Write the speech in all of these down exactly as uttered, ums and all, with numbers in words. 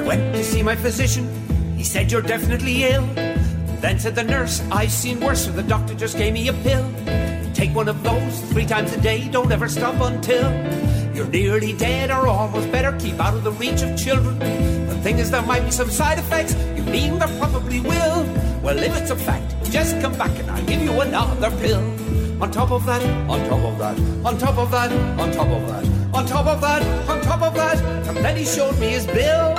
went to see my physician. He said, you're definitely ill. Then said the nurse, I've seen worse, so the doctor just gave me a pill. Take one of those three times a day, don't ever stop until you're nearly dead or almost better. Keep out of the reach of children. The thing is, there might be some side effects. You mean there probably will. Well, if it's a fact, just come back and I'll give you another pill. On top of that, on top of that, on top of that, on top of that, on top of that, on top of that, and then he showed me his bill.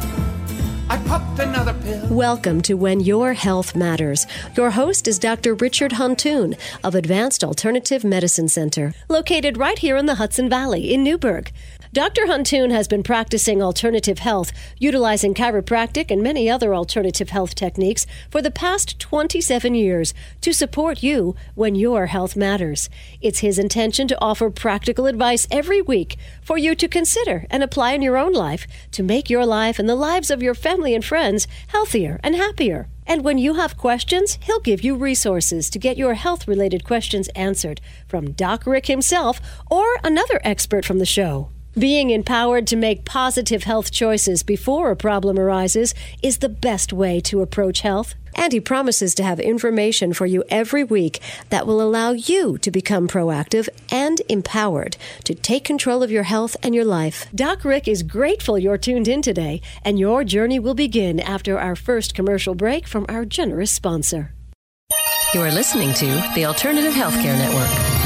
I popped another pill. Welcome to When Your Health Matters. Your host is Doctor Richard Huntoon of Advanced Alternative Medicine Center, located right here in the Hudson Valley in Newburgh. Doctor Huntoon has been practicing alternative health, utilizing chiropractic and many other alternative health techniques for the past twenty-seven years to support you when your health matters. It's his intention to offer practical advice every week for you to consider and apply in your own life to make your life and the lives of your family and friends healthier and happier. And when you have questions, he'll give you resources to get your health-related questions answered from Doc Rick himself or another expert from the show. Being empowered to make positive health choices before a problem arises is the best way to approach health. And he promises to have information for you every week that will allow you to become proactive and empowered to take control of your health and your life. Doc Rick is grateful you're tuned in today, and your journey will begin after our first commercial break from our generous sponsor. You are listening to the Alternative Healthcare Network.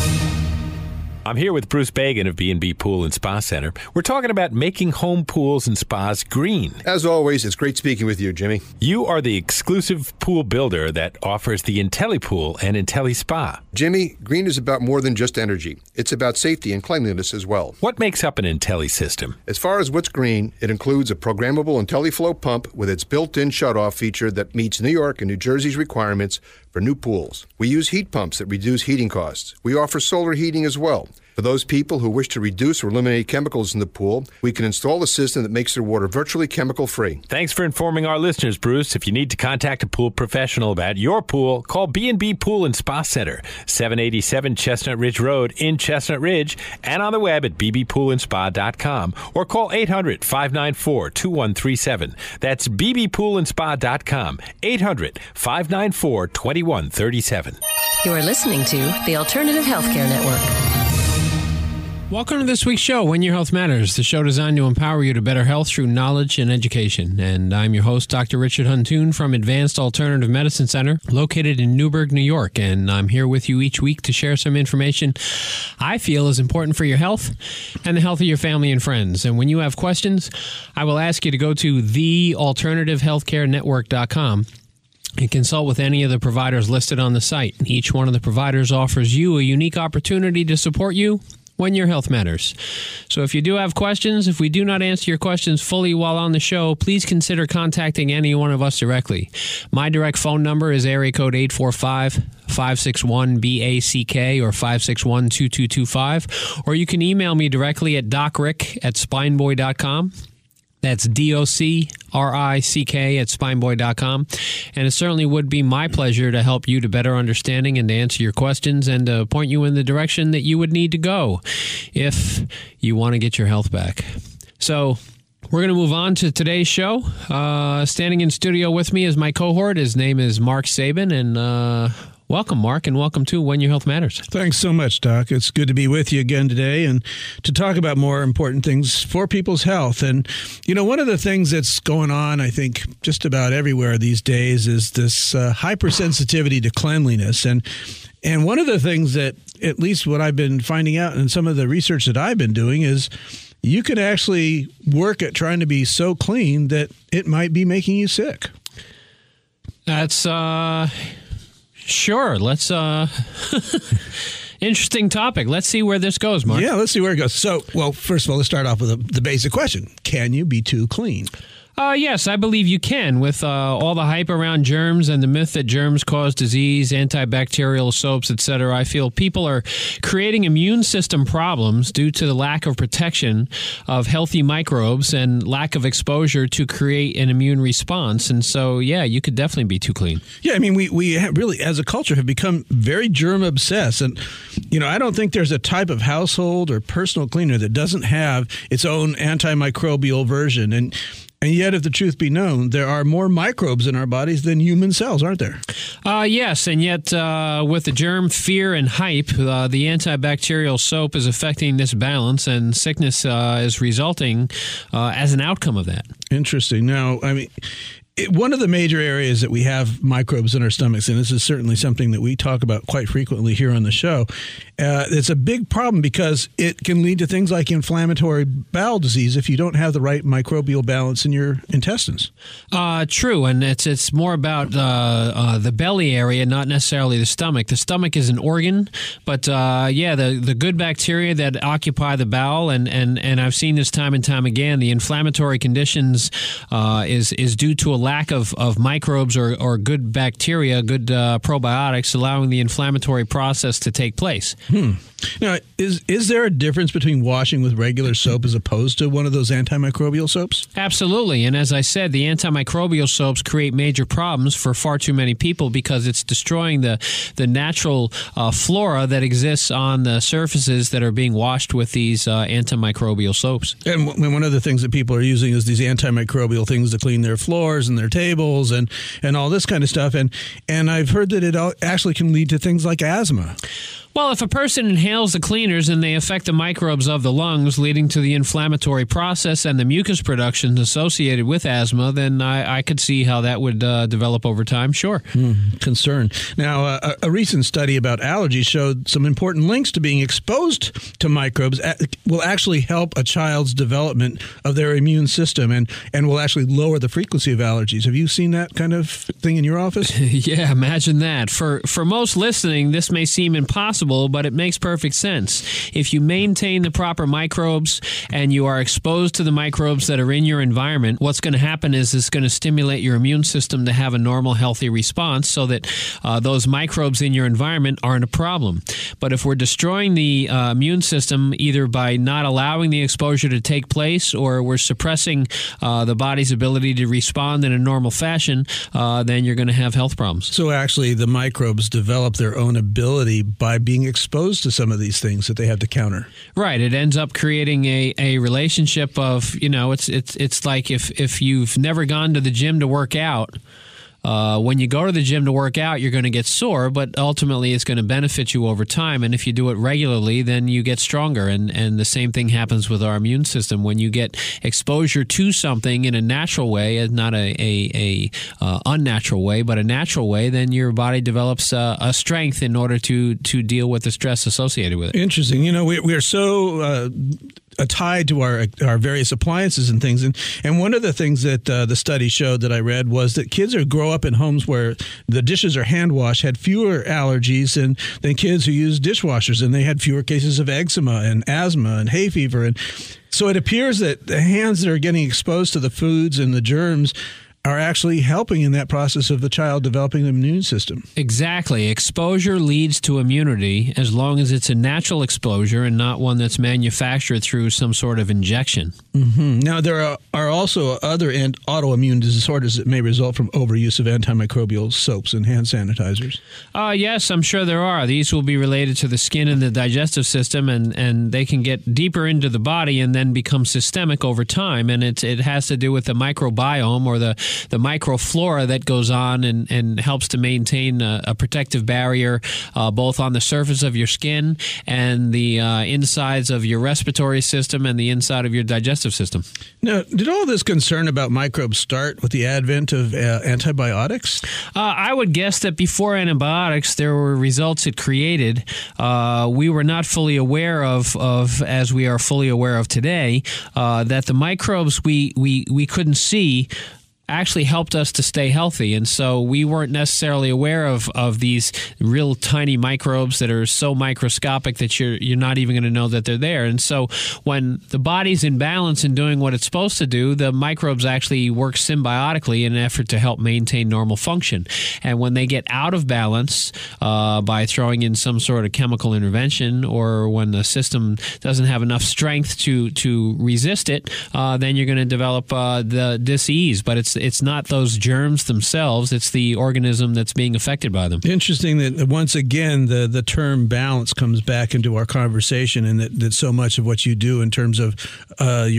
I'm here with Bruce Bagan of B and B Pool and Spa Center. We're talking about making home pools and spas green. As always, it's great speaking with you, Jimmy. You are the exclusive pool builder that offers the IntelliPool and IntelliSpa. Jimmy, green is about more than just energy. It's about safety and cleanliness as well. What makes up an Intelli system? As far as what's green, it includes a programmable IntelliFlow pump with its built-in shut-off feature that meets New York and New Jersey's requirements for new pools. We use heat pumps that reduce heating costs. We offer solar heating as well. For those people who wish to reduce or eliminate chemicals in the pool, we can install a system that makes their water virtually chemical-free. Thanks for informing our listeners, Bruce. If you need to contact a pool professional about your pool, call B and B Pool and Spa Center, seven eighty-seven Chestnut Ridge Road in Chestnut Ridge, and on the web at b b pool and spa dot com, or call eight hundred, five nine four, two one three seven. That's b b pool and spa dot com, eight hundred, five nine four, two one three seven. You are listening to the Alternative Healthcare Network. Welcome to this week's show, When Your Health Matters, the show designed to empower you to better health through knowledge and education. And I'm your host, Doctor Richard Huntoon from Advanced Alternative Medicine Center, located in Newburgh, New York. And I'm here with you each week to share some information I feel is important for your health and the health of your family and friends. And when you have questions, I will ask you to go to the alternative healthcare network dot com and consult with any of the providers listed on the site. Each one of the providers offers you a unique opportunity to support you when your health matters. So if you do have questions, if we do not answer your questions fully while on the show, please consider contacting any one of us directly. My direct phone number is area code eight four five, five six one, B A C K or five six one, two two two five, or you can email me directly at docrick at spineboy dot com. That's D O C R I C K at spineboy dot com. And it certainly would be my pleasure to help you to better understanding and to answer your questions and to point you in the direction that you would need to go if you want to get your health back. So we're going to move on to today's show. Uh, standing in studio with me is my cohort. His name is Mark Sabin, and uh, welcome, Mark, and welcome to When Your Health Matters. Thanks so much, Doc. It's good to be with you again today and to talk about more important things for people's health. And, you know, one of the things that's going on, I think, just about everywhere these days is this uh, hypersensitivity to cleanliness. And and one of the things that, at least what I've been finding out in some of the research that I've been doing, is you can actually work at trying to be so clean that it might be making you sick. That's... uh. Sure. Let's, uh, interesting topic. Let's see where this goes, Mark. Yeah, let's see where it goes. So, well, first of all, let's start off with the, the basic question. Can you be too clean? Uh, yes, I believe you can. With uh, all the hype around germs and the myth that germs cause disease, antibacterial soaps, et cetera, I feel people are creating immune system problems due to the lack of protection of healthy microbes and lack of exposure to create an immune response. And so, yeah, you could definitely be too clean. Yeah, I mean, we, we really, as a culture, have become very germ obsessed. And, you know, I don't think there's a type of household or personal cleaner that doesn't have its own antimicrobial version. And And yet, if the truth be known, there are more microbes in our bodies than human cells, aren't there? Uh, yes, and yet uh, with the germ fear and hype, uh, the antibacterial soap is affecting this balance, and sickness uh, is resulting uh, as an outcome of that. Interesting. Now, I mean, it, one of the major areas that we have microbes in our stomachs, and this is certainly something that we talk about quite frequently here on the show, uh, it's a big problem because it can lead to things like inflammatory bowel disease if you don't have the right microbial balance in your intestines. Uh, true, and it's it's more about uh, uh, the belly area, not necessarily the stomach. The stomach is an organ, but uh, yeah, the, the good bacteria that occupy the bowel, and, and, and I've seen this time and time again, the inflammatory conditions uh, is, is due to a lack of, of microbes or, or good bacteria, good uh, probiotics, allowing the inflammatory process to take place. Hmm. Now, is is there a difference between washing with regular soap as opposed to one of those antimicrobial soaps? Absolutely. And as I said, the antimicrobial soaps create major problems for far too many people because it's destroying the, the natural uh, flora that exists on the surfaces that are being washed with these uh, antimicrobial soaps. And w- one of the things that people are using is these antimicrobial things to clean their floors and their tables and, and all this kind of stuff. And, and I've heard that it actually can lead to things like asthma. Well, if a person inhales the cleaners and they affect the microbes of the lungs, leading to the inflammatory process and the mucus production associated with asthma, then I, I could see how that would uh, develop over time, sure. Mm, concern. Now, uh, a, a recent study about allergies showed some important links to being exposed to microbes at, will actually help a child's development of their immune system and, and will actually lower the frequency of allergies. Have you seen that kind of thing in your office? Yeah, imagine that. For, for most listening, this may seem impossible, but it makes perfect sense. If you maintain the proper microbes and you are exposed to the microbes that are in your environment, what's going to happen is it's going to stimulate your immune system to have a normal, healthy response so that uh, those microbes in your environment aren't a problem. But if we're destroying the uh, immune system either by not allowing the exposure to take place or we're suppressing uh, the body's ability to respond in a normal fashion, uh, then you're going to have health problems. So actually the microbes develop their own ability by being exposed to some of these things that they have to counter. Right. It ends up creating a, a relationship of, you know, it's it's it's like if, if you've never gone to the gym to work out, Uh, when you go to the gym to work out, you're going to get sore, but ultimately it's going to benefit you over time. And if you do it regularly, then you get stronger. And, and the same thing happens with our immune system. When you get exposure to something in a natural way, and not a, a, a uh, unnatural way, but a natural way, then your body develops uh, a strength in order to, to deal with the stress associated with it. Interesting. You know, we, we are so uh, tied to our our various appliances and things. And, and one of the things that uh, the study showed that I read was that kids who grow up in homes where the dishes are hand washed had fewer allergies than, than kids who use dishwashers, and they had fewer cases of eczema and asthma and hay fever. And so it appears that the hands that are getting exposed to the foods and the germs are actually helping in that process of the child developing an immune system. Exactly. Exposure leads to immunity as long as it's a natural exposure and not one that's manufactured through some sort of injection. Mm-hmm. Now, there are, are also other ant- autoimmune disorders that may result from overuse of antimicrobial soaps and hand sanitizers. Uh, yes, I'm sure there are. These will be related to the skin and the digestive system, and, and they can get deeper into the body and then become systemic over time. And it, it has to do with the microbiome or the the microflora that goes on and, and helps to maintain a, a protective barrier uh, both on the surface of your skin and the uh, insides of your respiratory system and the inside of your digestive system. Now, did all this concern about microbes start with the advent of uh, antibiotics? Uh, I would guess that before antibiotics, there were results it created. Uh, we were not fully aware of, of as we are fully aware of today, uh, that the microbes we, we, we couldn't see actually helped us to stay healthy. And so we weren't necessarily aware of, of these real tiny microbes that are so microscopic that you're you're not even going to know that they're there. And so when the body's in balance and doing what it's supposed to do, the microbes actually work symbiotically in an effort to help maintain normal function. And when they get out of balance uh, by throwing in some sort of chemical intervention, or when the system doesn't have enough strength to, to resist it, uh, then you're going to develop uh, the disease. But it's It's not those germs themselves. It's the organism that's being affected by them. Interesting that once again the, the term balance comes back into our conversation, and that, that so much of what you do in terms of uh, your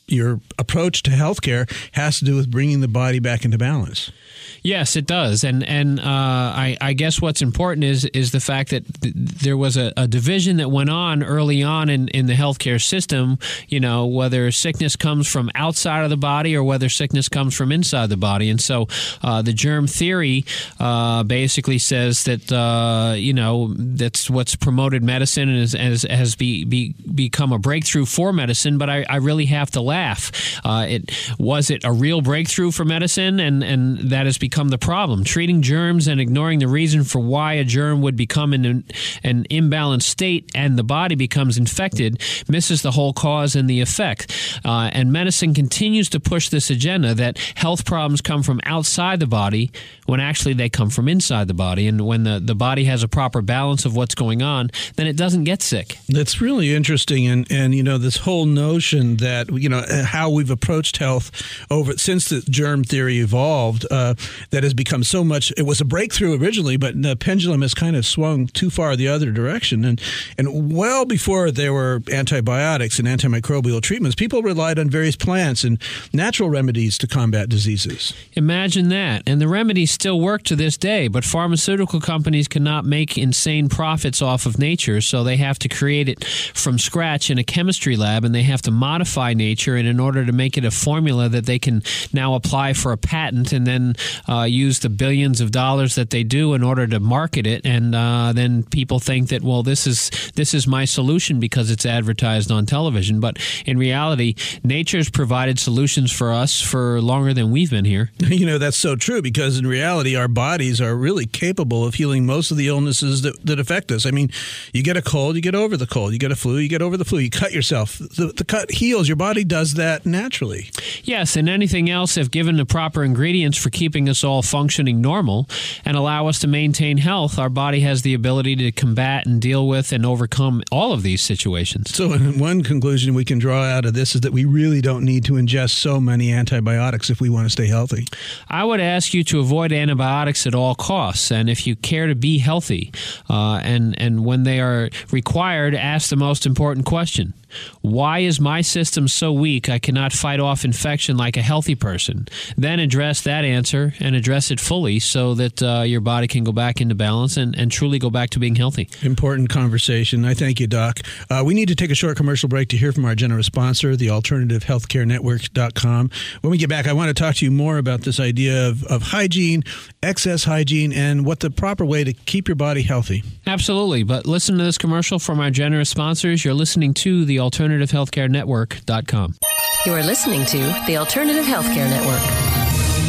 your approach to healthcare has to do with bringing the body back into balance. Yes, it does, and and uh, I, I guess what's important is is the fact that th- there was a, a division that went on early on in, in the healthcare system. You know, whether sickness comes from outside of the body or whether sickness comes from inside the body, and so uh, the germ theory uh, basically says that uh, you know that's what's promoted medicine and has has, has be, be become a breakthrough for medicine. But I, I really have to laugh. Uh, it was it a real breakthrough for medicine, and and that has become the problem. Treating germs and ignoring the reason for why a germ would become in an, an imbalanced state and the body becomes infected misses the whole cause and the effect. Uh, and medicine continues to push this agenda that health problems come from outside the body when actually they come from inside the body. And when the, the body has a proper balance of what's going on, then it doesn't get sick. That's really interesting. And, and you know, this whole notion that, you know, how we've approached health over since the germ theory evolved, uh, that has become so much. It was a breakthrough originally, but the pendulum has kind of swung too far the other direction. And and well before there were antibiotics and antimicrobial treatments, people relied on various plants and natural remedies to combat diseases. Imagine that. And the remedies still work to this day, but pharmaceutical companies cannot make insane profits off of nature, so they have to create it from scratch in a chemistry lab, and they have to modify nature and in order to make it a formula that they can now apply for a patent and then uh, use the billions of dollars that they do in order to market it. And uh, then people think that, well, this is this is my solution because it's advertised on television. But in reality, nature's provided solutions for us for longer than we've been here. You know, that's so true, because in reality, our bodies are really capable of healing most of the illnesses that, that affect us. I mean, you get a cold, you get over the cold. You get a flu, you get over the flu. You cut yourself. The, the cut heals. Your body does that naturally. Yes, and anything else, if given the proper ingredients for keeping us all functioning normal and allow us to maintain health, our body has the ability to combat and deal with and overcome all of these situations. So one conclusion we can draw out of this is that we really don't need to ingest so many antibiotics if we want to stay healthy. I would ask you to avoid antibiotics at all costs, and if you care to be healthy, uh, and, and when they are required, ask the most important question. Why is my system so weak I cannot fight off infection like a healthy person? Then address that answer and address it fully so that uh, your body can go back into balance and, and truly go back to being healthy. Important conversation. I thank you, Doc. Uh, we need to take a short commercial break to hear from our generous sponsor, the alternative healthcare network dot com. When we get back, I want to talk to you more about this idea of, of hygiene, excess hygiene, and what the proper way to keep your body healthy. Absolutely. But listen to this commercial from our generous sponsors. You're listening to the alternative healthcare network dot com. You are listening to the Alternative Healthcare Network.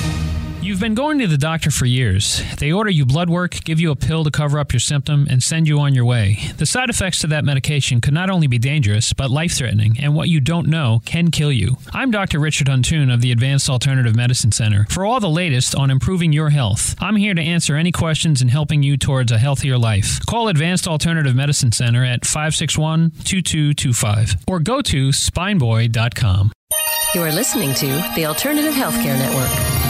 You've been going to the doctor for years. They order you blood work, give you a pill to cover up your symptom, and send you on your way. The side effects to that medication could not only be dangerous, but life-threatening, and what you don't know can kill you. I'm Doctor Richard Huntoon of the Advanced Alternative Medicine Center. For all the latest on improving your health, I'm here to answer any questions and helping you towards a healthier life. Call Advanced Alternative Medicine Center at five six one, two two two five or go to spine boy dot com. You are listening to the Alternative Healthcare Network.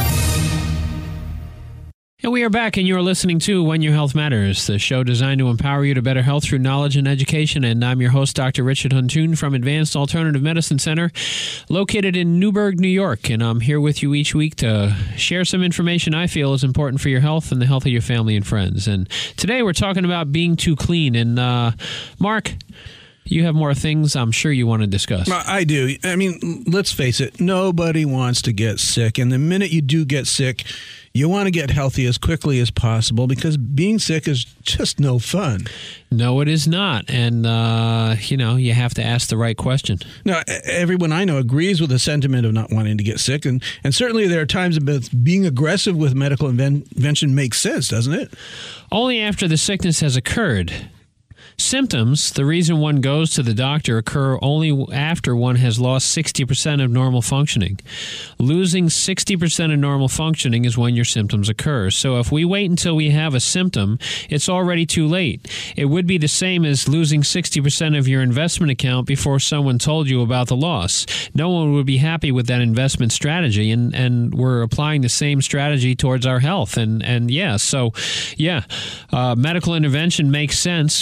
And we are back, and you're listening to When Your Health Matters, the show designed to empower you to better health through knowledge and education. And I'm your host, Doctor Richard Huntoon from Advanced Alternative Medicine Center, located in Newburgh, New York. And I'm here with you each week to share some information I feel is important for your health and the health of your family and friends. And today we're talking about being too clean. And uh, Mark, you have more things I'm sure you want to discuss. I do. I mean, let's face it, nobody wants to get sick. And the minute you do get sick, you want to get healthy as quickly as possible because being sick is just no fun. No, it is not. And, uh, you know, you have to ask the right question. Now, everyone I know agrees with the sentiment of not wanting to get sick. And, and certainly there are times that being aggressive with medical intervention makes sense, doesn't it? Only after the sickness has occurred. Symptoms, the reason one goes to the doctor, occur only after one has lost sixty percent of normal functioning. Losing sixty percent of normal functioning is when your symptoms occur. So if we wait until we have a symptom, it's already too late. It would be the same as losing sixty percent of your investment account before someone told you about the loss. No one would be happy with that investment strategy, and, and we're applying the same strategy towards our health. And, and yeah, so yeah, uh, medical intervention makes sense when you've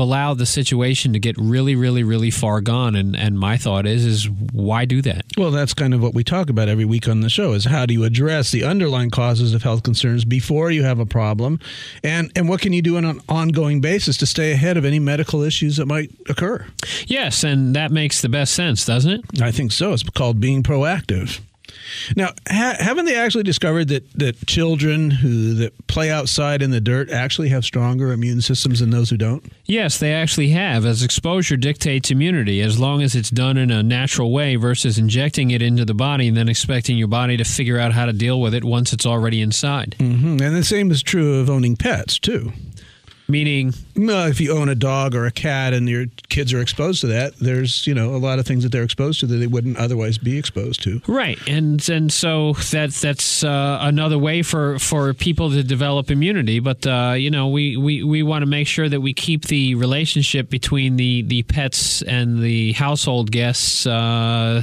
allowed the situation to get really, really, really far gone. And, and my thought is, is why do that? Well, that's kind of what we talk about every week on the show, is how do you address the underlying causes of health concerns before you have a problem? And, and what can you do on an ongoing basis to stay ahead of any medical issues that might occur? Yes, and that makes the best sense, doesn't it? I think so. It's called being proactive. Now, ha- haven't they actually discovered that, that children who that play outside in the dirt actually have stronger immune systems than those who don't? Yes, they actually have, as exposure dictates immunity, as long as it's done in a natural way versus injecting it into the body and then expecting your body to figure out how to deal with it once it's already inside. Mm-hmm. And the same is true of owning pets, too. Meaning? No, if you own a dog or a cat and your kids are exposed to that, there's, you know, a lot of things that they're exposed to that they wouldn't otherwise be exposed to. Right. And and so that that's uh, another way for, for people to develop immunity. But, uh, you know, we, we, we want to make sure that we keep the relationship between the, the pets and the household guests, uh,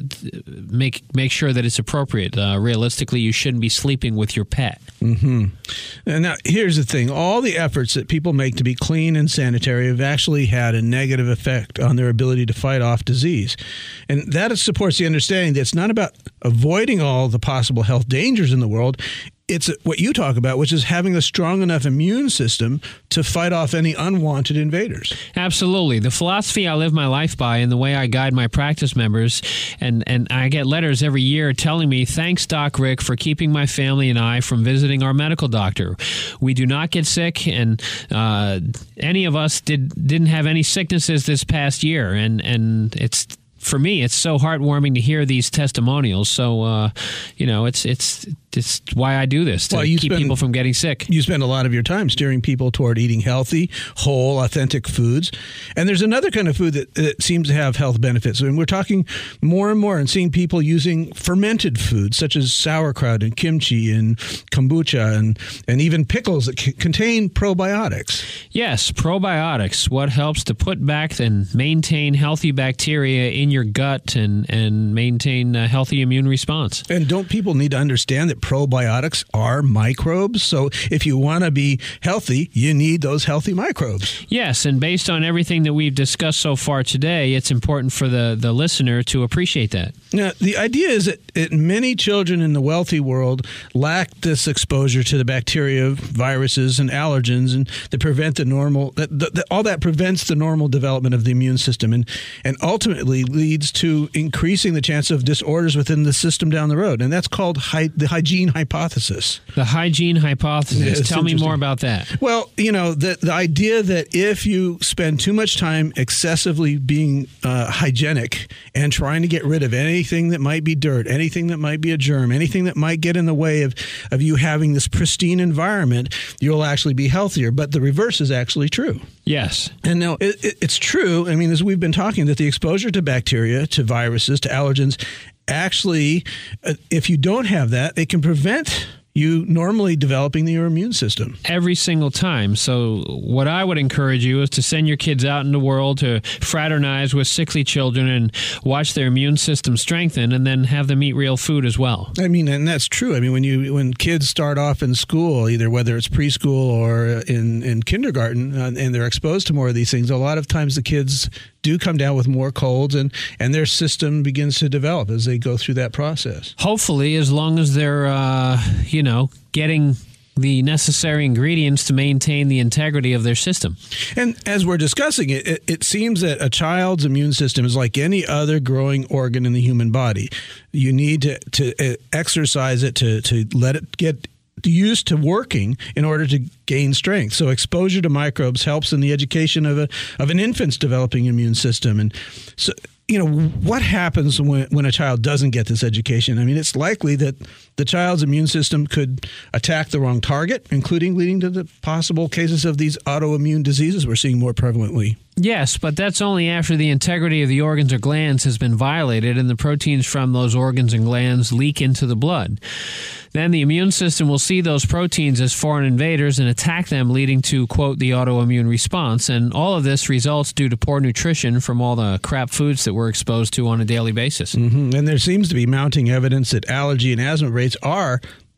make, make sure that it's appropriate. Uh, realistically, you shouldn't be sleeping with your pet. Mm-hmm. And now, here's the thing. All the efforts that people make to be clean and sanitary have actually had a negative effect on their ability to fight off disease. And that supports the understanding that it's not about avoiding all the possible health dangers in the world. It's what you talk about, which is having a strong enough immune system to fight off any unwanted invaders. Absolutely. The philosophy I live my life by and the way I guide my practice members, and, and I get letters every year telling me, thanks, Doc Rick, for keeping my family and I from visiting our medical doctor. We do not get sick, and uh, any of us did, didn't have any sicknesses this past year, and, and it's... For me, it's so heartwarming to hear these testimonials. So, uh, you know, it's it's it's why I do this, to well, you keep spend, people from getting sick. You spend a lot of your time steering people toward eating healthy, whole, authentic foods. And there's another kind of food that, that seems to have health benefits. I mean, we're talking more and more and seeing people using fermented foods such as sauerkraut and kimchi and kombucha and, and even pickles that c- contain probiotics. Yes, probiotics, what helps to put back and maintain healthy bacteria in your gut and, and maintain a healthy immune response. And don't people need to understand that probiotics are microbes? So if you want to be healthy, you need those healthy microbes. Yes, and based on everything that we've discussed so far today, it's important for the, the listener to appreciate that. Now, the idea is that, that many children in the wealthy world lack this exposure to the bacteria, viruses, and allergens, and that prevent the normal, that, that, all that prevents the normal development of the immune system, and, and ultimately leads to increasing the chance of disorders within the system down the road. And that's called hy- the hygiene hypothesis. The hygiene hypothesis. Yeah, Tell me more about that. Well, you know, the, the idea that if you spend too much time excessively being uh, hygienic and trying to get rid of anything that might be dirt, anything that might be a germ, anything that might get in the way of, of you having this pristine environment, you'll actually be healthier. But the reverse is actually true. Yes. And now it, it, it's true. I mean, as we've been talking, that the exposure to bacteria, to viruses, to allergens, actually, uh, if you don't have that, it can prevent you normally developing your immune system. Every single time. So what I would encourage you is to send your kids out in the world to fraternize with sickly children and watch their immune system strengthen, and then have them eat real food as well. I mean, and that's true. I mean, when you when kids start off in school, either whether it's preschool or in, in kindergarten, uh, and they're exposed to more of these things, a lot of times the kids do come down with more colds, and, and their system begins to develop as they go through that process. Hopefully, as long as they're, uh, you know, getting the necessary ingredients to maintain the integrity of their system. And as we're discussing it, it, it seems that a child's immune system is like any other growing organ in the human body. You need to, to exercise it, to, to let it get used to working in order to gain strength. So exposure to microbes helps in the education of a of an infant's developing immune system. And so, you know, what happens when, when a child doesn't get this education? I mean, it's likely that the child's immune system could attack the wrong target, including leading to the possible cases of these autoimmune diseases we're seeing more prevalently. Yes, but that's only after the integrity of the organs or glands has been violated and the proteins from those organs and glands leak into the blood. Then the immune system will see those proteins as foreign invaders and attack them, leading to, quote, the autoimmune response. And all of this results due to poor nutrition from all the crap foods that we're exposed to on a daily basis. Mm-hmm. And there seems to be mounting evidence that allergy and asthma rates are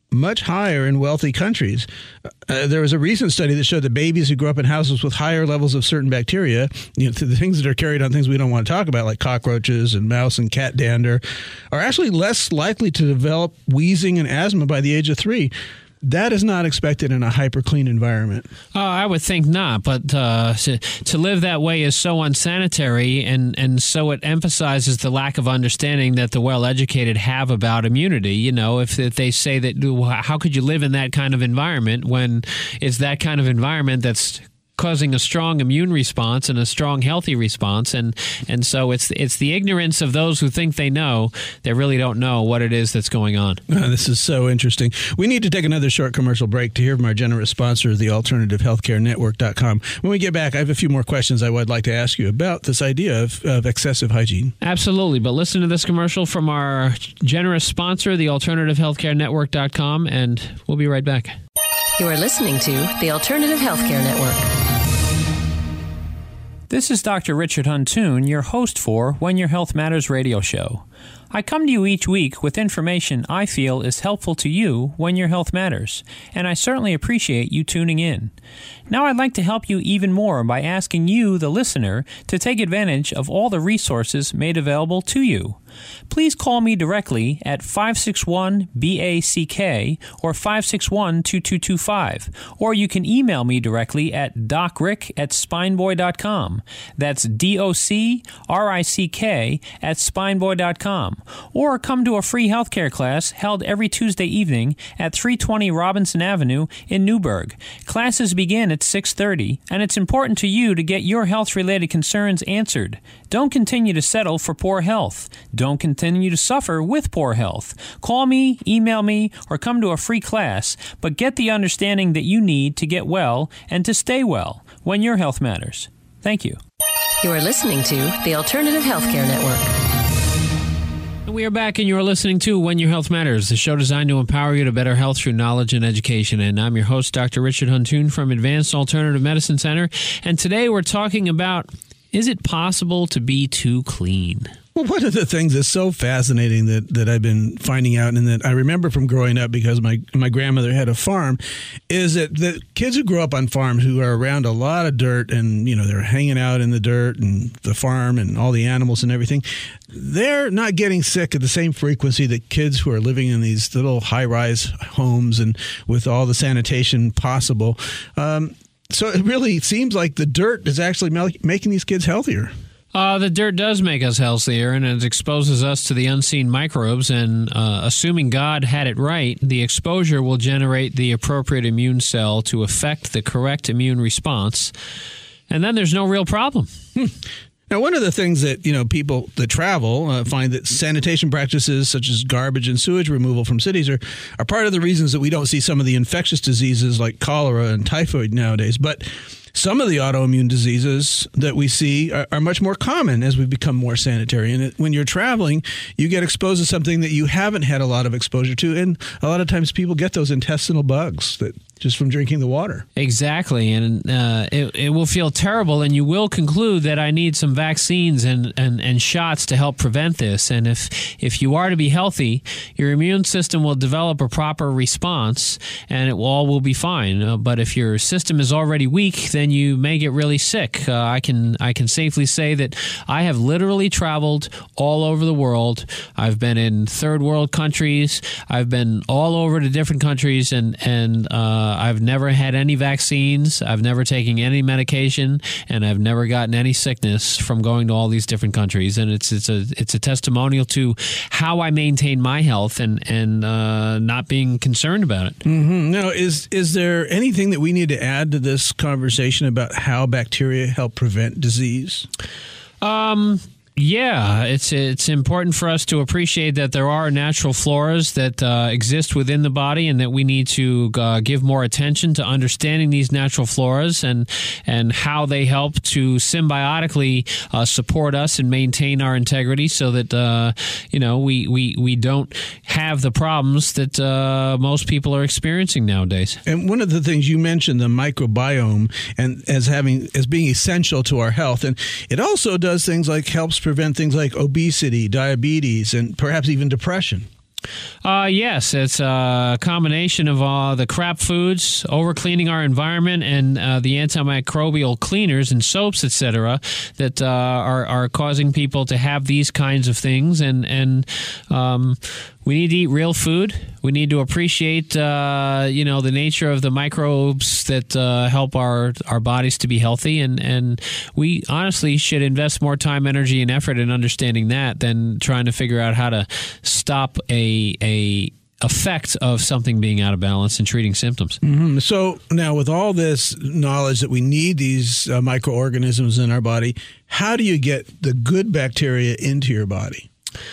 much higher in wealthy countries. Uh, there was a recent study that showed that babies who grow up in houses with higher levels of certain bacteria, you know, the things that are carried on things we don't want to talk about, like cockroaches and mouse and cat dander, are actually less likely to develop wheezing and asthma by the age of three. That is not expected in a hyper-clean environment. Uh, I would think not, but uh, to, to live that way is so unsanitary, and, and so it emphasizes the lack of understanding that the well-educated have about immunity. You know, if, if they say that, how could you live in that kind of environment when it's that kind of environment that's causing a strong immune response and a strong healthy response, and and so it's it's the ignorance of those who think they know that really don't know what it is that's going on. Uh, this is so interesting. We need to take another short commercial break to hear from our generous sponsor, the alternative healthcare network dot com. When we get back, I have a few more questions I would like to ask you about this idea of, of excessive hygiene. Absolutely, but listen to this commercial from our generous sponsor, the alternative healthcare network dot com, and we'll be right back. You are listening to the Alternative Healthcare Network. This is Doctor Richard Huntoon, your host for When Your Health Matters radio show. I come to you each week with information I feel is helpful to you when your health matters, and I certainly appreciate you tuning in. Now I'd like to help you even more by asking you, the listener, to take advantage of all the resources made available to you. Please call me directly at five six one B A C K or five six one, two two two five, or you can email me directly at docrick at spineboy dot com. That's D O C R I C K at spineboy dot com. Or come to a free healthcare class held every Tuesday evening at three twenty Robinson Avenue in Newburgh. Classes begin at six thirty, and it's important to you to get your health-related concerns answered. Don't continue to settle for poor health. Don't continue to suffer with poor health. Call me, email me, or come to a free class, but get the understanding that you need to get well and to stay well when your health matters. Thank you. You are listening to the Alternative Healthcare Network. We are back, and you are listening to When Your Health Matters, the show designed to empower you to better health through knowledge and education. And I'm your host, Doctor Richard Huntoon from Advanced Alternative Medicine Center. And today we're talking about, is it possible to be too clean? Well, one of the things that's so fascinating that, that I've been finding out, and that I remember from growing up because my, my grandmother had a farm, is that the kids who grow up on farms who are around a lot of dirt and, you know, they're hanging out in the dirt and the farm and all the animals and everything, they're not getting sick at the same frequency that kids who are living in these little high-rise homes and with all the sanitation possible. Um, so it really seems like the dirt is actually making these kids healthier. Uh, the dirt does make us healthier, and it exposes us to the unseen microbes, and uh, assuming God had it right, the exposure will generate the appropriate immune cell to affect the correct immune response, and then there's no real problem. Hmm. Now, one of the things that, you know, people that travel uh, find that sanitation practices such as garbage and sewage removal from cities are, are part of the reasons that we don't see some of the infectious diseases like cholera and typhoid nowadays. But some of the autoimmune diseases that we see are, are much more common as we become more sanitary. And it, when you're traveling, you get exposed to something that you haven't had a lot of exposure to. And a lot of times people get those intestinal bugs that just from drinking the water. Exactly. And uh, it, it will feel terrible, and you will conclude that I need some vaccines and, and, and shots to help prevent this. And if, if you are to be healthy, your immune system will develop a proper response, and it will, all will be fine. Uh, but if your system is already weak, then you may get really sick. Uh, I can I can safely say that I have literally traveled all over the world. I've been in third world countries. I've been all over to different countries, and, and uh, I've never had any vaccines. I've never taken any medication, and I've never gotten any sickness from going to all these different countries. And it's it's a it's a testimonial to how I maintain my health and and uh, not being concerned about it. Mm-hmm. Now, is is there anything that we need to add to this conversation about how bacteria help prevent disease? Um. Yeah, it's it's important for us to appreciate that there are natural floras that uh, exist within the body, and that we need to uh, give more attention to understanding these natural floras and and how they help to symbiotically uh, support us and maintain our integrity, so that uh, you know we, we we don't have the problems that uh, most people are experiencing nowadays. And one of the things you mentioned, the microbiome, and as having as being essential to our health, and it also does things like helps prevent things like obesity, diabetes, and perhaps even depression. Uh, yes, it's a combination of uh, the crap foods, over-cleaning our environment, and uh, the antimicrobial cleaners and soaps, et cetera, that uh, are, are causing people to have these kinds of things. And, and um, we need to eat real food. We need to appreciate, uh, you know, the nature of the microbes that uh, help our, our bodies to be healthy. And, and we honestly should invest more time, energy, and effort in understanding that than trying to figure out how to stop a a effect of something being out of balance and treating symptoms. Mm-hmm. So now with all this knowledge that we need these uh, microorganisms in our body, how do you get the good bacteria into your body?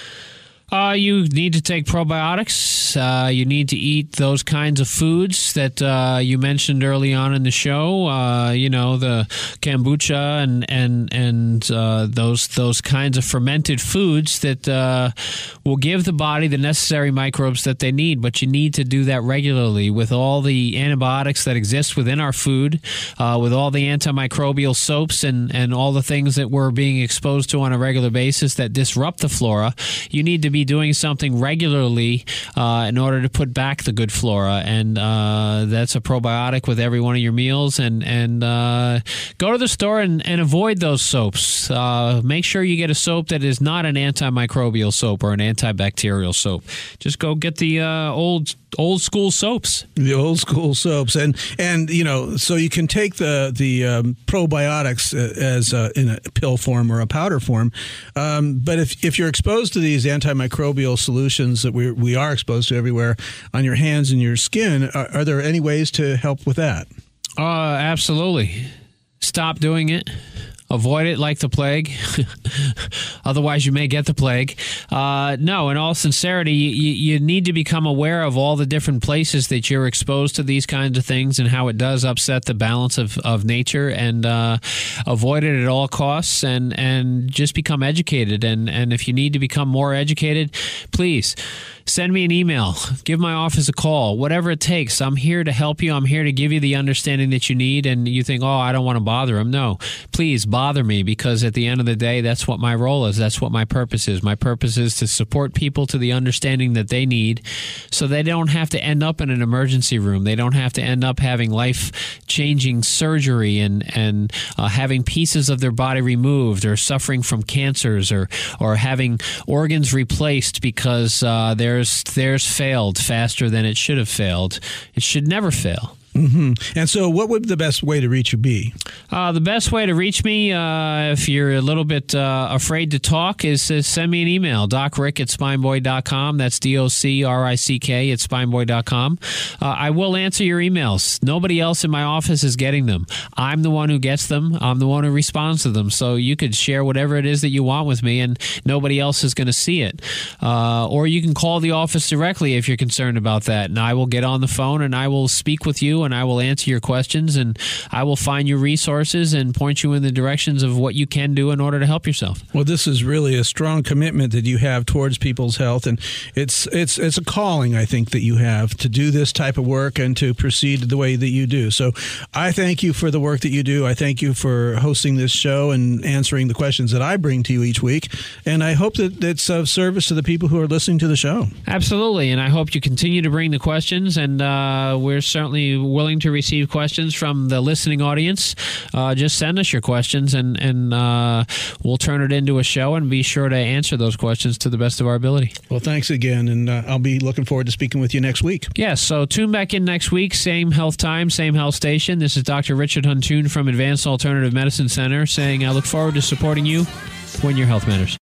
Uh, you need to take probiotics. Uh, you need to eat those kinds of foods that uh, you mentioned early on in the show. Uh, you know, the kombucha and and and uh, those those kinds of fermented foods that uh, will give the body the necessary microbes that they need. But you need to do that regularly with all the antibiotics that exist within our food, uh, with all the antimicrobial soaps and and all the things that we're being exposed to on a regular basis that disrupt the flora. You need to be doing something regularly uh, in order to put back the good flora, and uh, that's a probiotic with every one of your meals. And and uh, go to the store and, and avoid those soaps. Uh, make sure you get a soap that is not an antimicrobial soap or an antibacterial soap. Just go get the uh, old old school soaps. The old school soaps, and and you know, so you can take the the um, probiotics as uh, in a pill form or a powder form. Um, but if if you're exposed to these antimicrobial solutions that we we are exposed to everywhere on your hands and your skin, are, are there any ways to help with that? Uh, absolutely. Stop doing it. Avoid it like the plague. Otherwise, you may get the plague. Uh, no, in all sincerity, you, you need to become aware of all the different places that you're exposed to these kinds of things and how it does upset the balance of, of nature, and uh, avoid it at all costs, and, and just become educated. And, and if you need to become more educated, please send me an email, give my office a call, whatever it takes. I'm here to help you. I'm here to give you the understanding that you need. And you think, oh, I don't want to bother them. No, please bother me, because at the end of the day, that's what my role is. That's what my purpose is. My purpose is to support people to the understanding that they need, so they don't have to end up in an emergency room. They don't have to end up having life-changing surgery and, and uh, having pieces of their body removed, or suffering from cancers, or, or having organs replaced because uh, they're Theirs, theirs failed faster than it should have failed. It should never fail. Mm-hmm. And so what would the best way to reach you be? Uh, the best way to reach me, uh, if you're a little bit uh, afraid to talk, is to send me an email, docrick at spineboy dot com. That's D O C R I C K at spineboy dot com. Uh, I will answer your emails. Nobody else in my office is getting them. I'm the one who gets them. I'm the one who responds to them. So you could share whatever it is that you want with me, and nobody else is going to see it. Uh, or you can call the office directly if you're concerned about that, and I will get on the phone and I will speak with you, and I will answer your questions, and I will find you resources and point you in the directions of what you can do in order to help yourself. Well, this is really a strong commitment that you have towards people's health, and it's it's it's a calling, I think, that you have to do this type of work and to proceed the way that you do. So I thank you for the work that you do. I thank you for hosting this show and answering the questions that I bring to you each week, and I hope that it's of service to the people who are listening to the show. Absolutely, and I hope you continue to bring the questions, and uh, we're certainly willing to receive questions from the listening audience. Uh, just send us your questions, and, and uh, we'll turn it into a show and be sure to answer those questions to the best of our ability. Well, thanks again, and uh, I'll be looking forward to speaking with you next week. Yes, so tune back in next week, same health time, same health station. This is Doctor Richard Huntoon from Advanced Alternative Medicine Center saying I look forward to supporting you when your health matters.